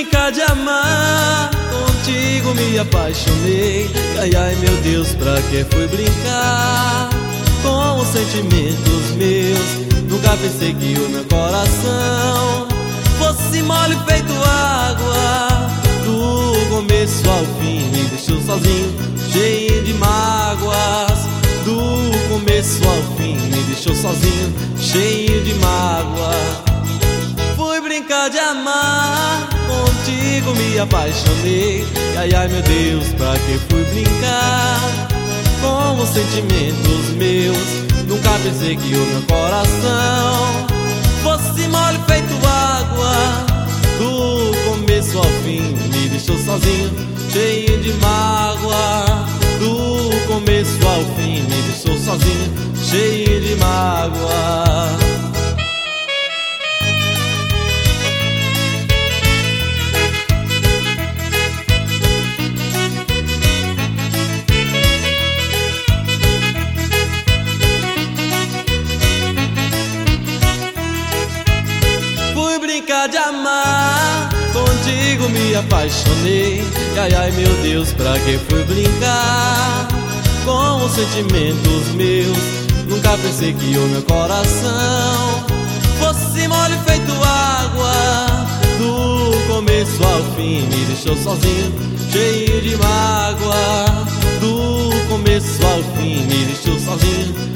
brincar de amar, contigo me apaixonei. Ai, ai, meu Deus, pra que fui brincar com os sentimentos meus? Nunca pensei que o meu coração fosse mole feito água. Do começo ao fim me deixou sozinho, cheio de mágoas. Do começo ao fim me deixou sozinho, cheio de mágoa. Fui brincar de amar, contigo me apaixonei. Ai, ai, meu Deus, pra que fui brincar com os sentimentos meus? Nunca pensei que o meu coração fosse mole feito água. Do começo ao fim me deixou sozinho, cheio de mágoa. Do começo ao fim me deixou sozinho, cheio de mágoa. Fui brincar de amar, contigo me apaixonei. Ai, ai, meu Deus, pra que fui brincar com os sentimentos meus? Nunca pensei que o meu coração fosse mole feito água. Do começo ao fim me deixou sozinho, cheio de mágoa. Do começo ao fim me deixou sozinho,